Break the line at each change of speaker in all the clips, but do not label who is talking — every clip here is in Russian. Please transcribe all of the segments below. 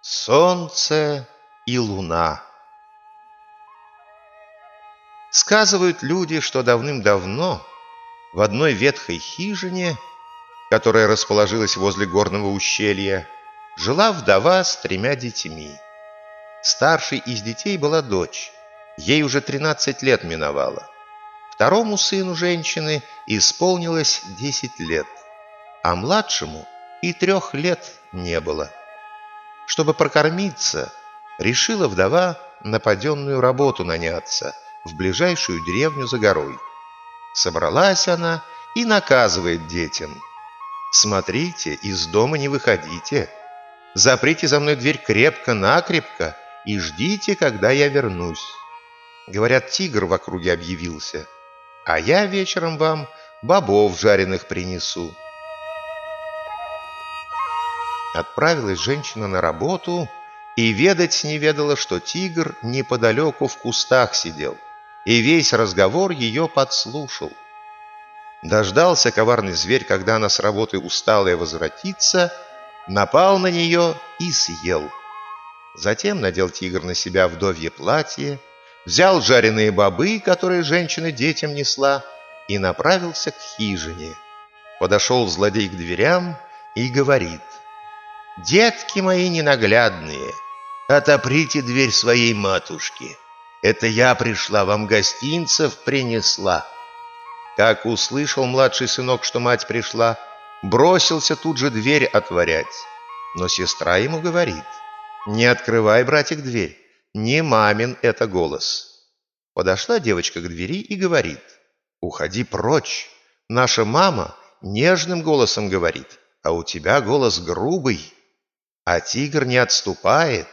Солнце и луна. Сказывают люди, что давным-давно в одной ветхой хижине, которая расположилась возле горного ущелья, жила вдова с 3 детьми. Старшей из детей была дочь, ей уже 13 лет миновало. Второму сыну женщины исполнилось 10 лет, а младшему и 3 лет не было. Чтобы прокормиться, решила вдова на паденную работу наняться в ближайшую деревню за горой. Собралась она и наказывает детям: «Смотрите, из дома не выходите, заприте за мной дверь крепко-накрепко и ждите, когда я вернусь. Говорят, тигр в округе объявился, а я вечером вам бобов жареных принесу». Отправилась женщина на работу и ведать не ведала, что тигр неподалеку в кустах сидел и весь разговор ее подслушал. Дождался коварный зверь, когда она с работы усталая возвратится, напал на нее и съел. Затем надел тигр на себя вдовье платье, взял жареные бобы, которые женщина детям несла, и направился к хижине. Подошел злодей к дверям и говорит: «Детки мои ненаглядные, отоприте дверь своей матушки. Это я пришла, вам гостинцев принесла». Как услышал младший сынок, что мать пришла, бросился тут же дверь отворять. Но сестра ему говорит: «Не открывай, братик, дверь, не мамин это голос». Подошла девочка к двери и говорит: «Уходи прочь, наша мама нежным голосом говорит, а у тебя голос грубый». А тигр не отступает.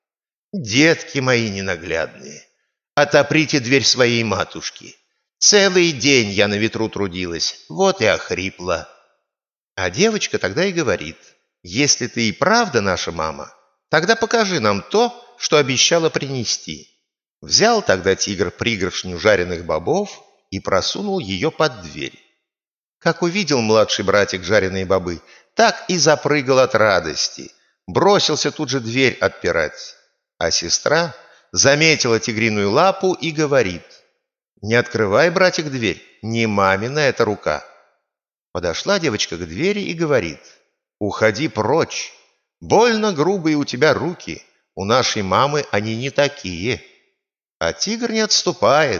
«Детки мои ненаглядные, отоприте дверь своей матушки. Целый день я на ветру трудилась, вот и охрипла». А девочка тогда и говорит: «Если ты и правда наша мама, тогда покажи нам то, что обещала принести». Взял тогда тигр пригоршню жареных бобов и просунул ее под дверь. Как увидел младший братик жареные бобы, так и запрыгал от радости, бросился тут же дверь отпирать. А сестра заметила тигриную лапу и говорит: «Не открывай, братик, дверь, не мамина эта рука». Подошла девочка к двери и говорит: «Уходи прочь, больно грубые у тебя руки, у нашей мамы они не такие». А тигр не отступает.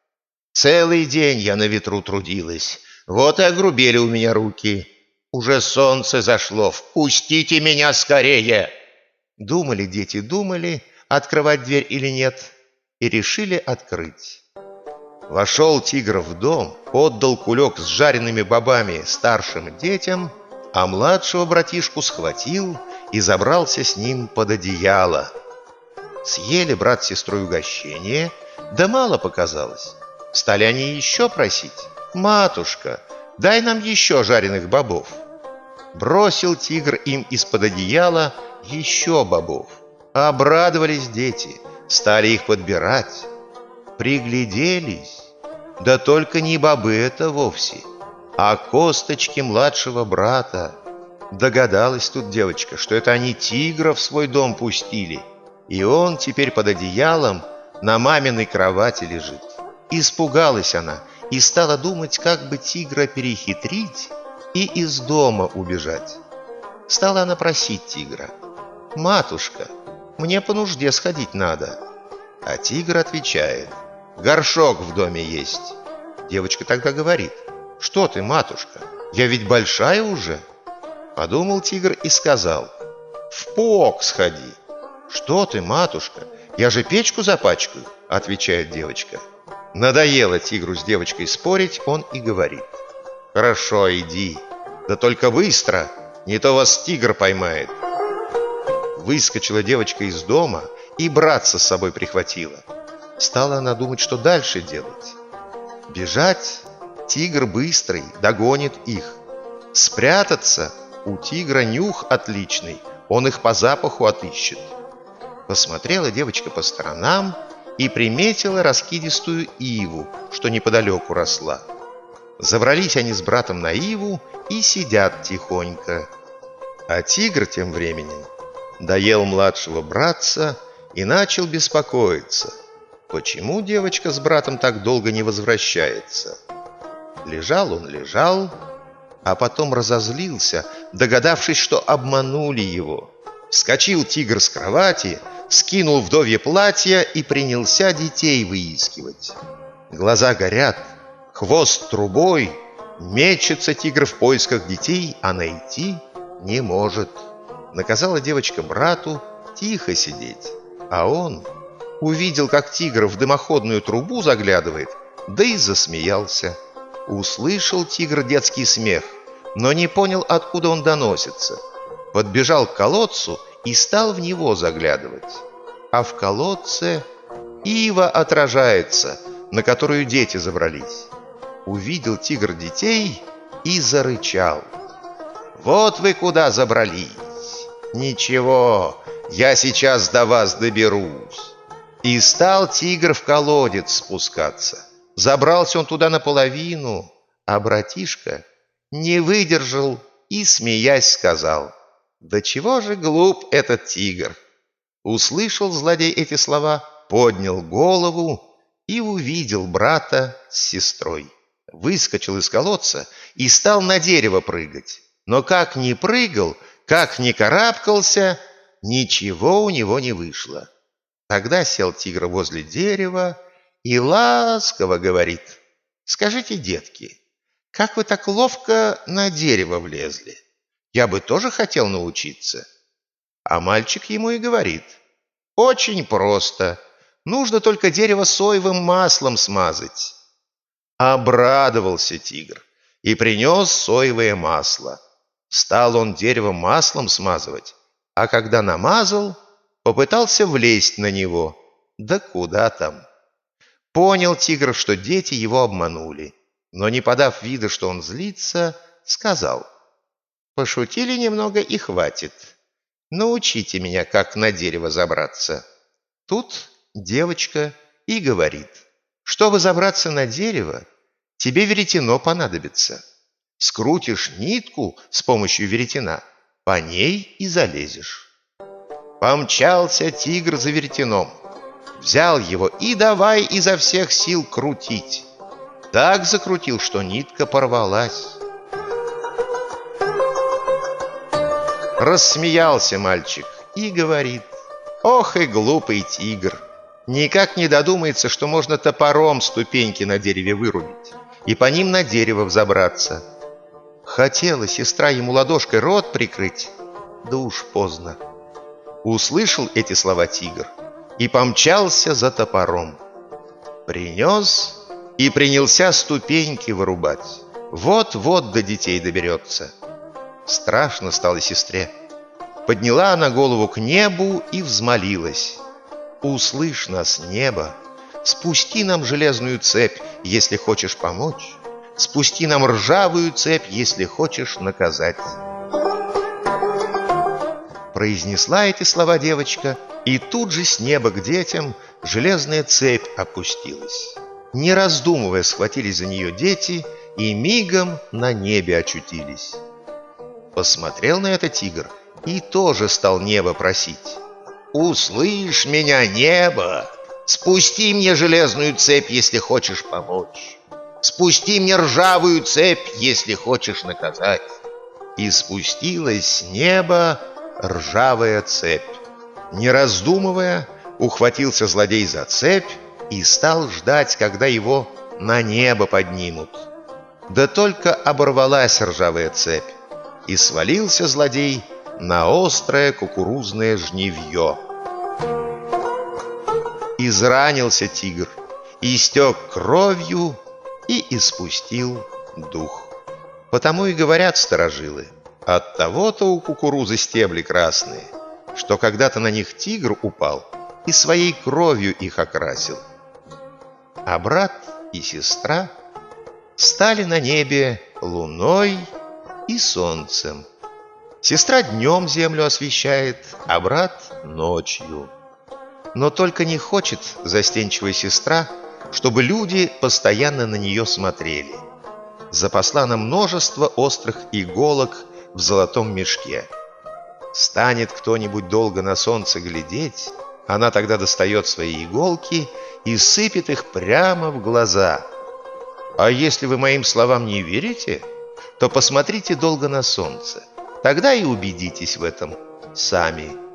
«Целый день я на ветру трудилась, вот и огрубели у меня руки. Уже солнце зашло, впустите меня скорее». Думали дети, думали, открывать дверь или нет, и решили открыть. Вошел тигр в дом, отдал кулек с жареными бобами старшим детям, а младшего братишку схватил и забрался с ним под одеяло. Съели брат с сестрой угощение, да мало показалось. Стали они еще просить: «Матушка, дай нам еще жареных бобов». Бросил тигр им из-под одеяла еще бобов. Обрадовались дети, стали их подбирать. Пригляделись, да только не бобы это вовсе, а косточки младшего брата. Догадалась тут девочка, что это они тигра в свой дом пустили, и он теперь под одеялом на маминой кровати лежит. Испугалась она и стала думать, как бы тигра перехитрить и из дома убежать. Стала она просить тигра: «Матушка, мне по нужде сходить надо». А тигр отвечает: «Горшок в доме есть». Девочка тогда говорит: «Что ты, матушка, я ведь большая уже». Подумал тигр и сказал: «В пок сходи». «Что ты, матушка, я же печку запачкаю», — отвечает девочка. Надоело тигру с девочкой спорить, он и говорит: «Хорошо, иди, да только быстро, не то вас тигр поймает». Выскочила девочка из дома и братца с собой прихватила. Стала она думать, что дальше делать. Бежать тигр быстрый догонит их. Спрятаться у тигра нюх отличный, он их по запаху отыщет. Посмотрела девочка по сторонам и приметила раскидистую иву, что неподалеку росла. Забрались они с братом на иву и сидят тихонько. А тигр тем временем доел младшего братца и начал беспокоиться, почему девочка с братом так долго не возвращается. Лежал он, лежал, а потом разозлился, догадавшись, что обманули его. Вскочил тигр с кровати, скинул вдовье платье и принялся детей выискивать. Глаза горят, хвост трубой, мечется тигр в поисках детей, а найти не может. Наказала девочка брату тихо сидеть, а он увидел, как тигр в дымоходную трубу заглядывает, да и засмеялся. Услышал тигр детский смех, но не понял, откуда он доносится. Подбежал к колодцу и стал в него заглядывать. А в колодце ива отражается, на которую дети забрались. Увидел тигр детей и зарычал: «Вот вы куда забрались! Ничего, я сейчас до вас доберусь!» И стал тигр в колодец спускаться. Забрался он туда наполовину, а братишка не выдержал и, смеясь, сказал: «Да чего же глуп этот тигр!» Услышал злодей эти слова, поднял голову и увидел брата с сестрой. Выскочил из колодца и стал на дерево прыгать. Но как ни прыгал, как ни карабкался, ничего у него не вышло. Тогда сел тигр возле дерева и ласково говорит: «Скажите, детки, как вы так ловко на дерево влезли? Я бы тоже хотел научиться». А мальчик ему и говорит: «Очень просто. Нужно только дерево соевым маслом смазать». Обрадовался тигр и принес соевое масло. Стал он дерево маслом смазывать, а когда намазал, попытался влезть на него. Да куда там? Понял тигр, что дети его обманули, но, не подав вида, что он злится, сказал: «Пошутили немного и хватит. Научите меня, как на дерево забраться». Тут девочка и говорит: «Чтобы забраться на дерево, тебе веретено понадобится. Скрутишь нитку с помощью веретена, по ней и залезешь». Помчался тигр за веретеном, взял его и давай изо всех сил крутить. Так закрутил, что нитка порвалась. Рассмеялся мальчик и говорит: «Ох и глупый тигр! Никак не додумается, что можно топором ступеньки на дереве вырубить и по ним на дерево взобраться». Хотела сестра ему ладошкой рот прикрыть, да уж поздно. Услышал эти слова тигр и помчался за топором. Принес и принялся ступеньки вырубать. Вот-вот до детей доберется. Страшно стало сестре. Подняла она голову к небу и взмолилась: «Услышь нас, небо, спусти нам железную цепь, если хочешь помочь, спусти нам ржавую цепь, если хочешь наказать». Произнесла эти слова девочка, и тут же с неба к детям железная цепь опустилась. Не раздумывая, схватились за нее дети и мигом на небе очутились. Посмотрел на это тигр и тоже стал небо просить: «Услышь меня, небо! Спусти мне железную цепь, если хочешь помочь. Спусти мне ржавую цепь, если хочешь наказать». И спустилась с неба ржавая цепь. Не раздумывая, ухватился злодей за цепь и стал ждать, когда его на небо поднимут. Да только оборвалась ржавая цепь, и свалился злодей на острое кукурузное жнивье. Изранился тигр, истек кровью и испустил дух. Потому и говорят старожилы: от того-то у кукурузы стебли красные, что когда-то на них тигр упал и своей кровью их окрасил. А брат и сестра стали на небе луной и солнцем. Сестра днем землю освещает, а брат ночью. Но только не хочет застенчивая сестра, чтобы люди постоянно на нее смотрели. Запасла на множество острых иголок в золотом мешке. Станет кто-нибудь долго на солнце глядеть, она тогда достает свои иголки и сыпет их прямо в глаза. А если вы моим словам не верите, то посмотрите долго на солнце. Тогда и убедитесь в этом сами.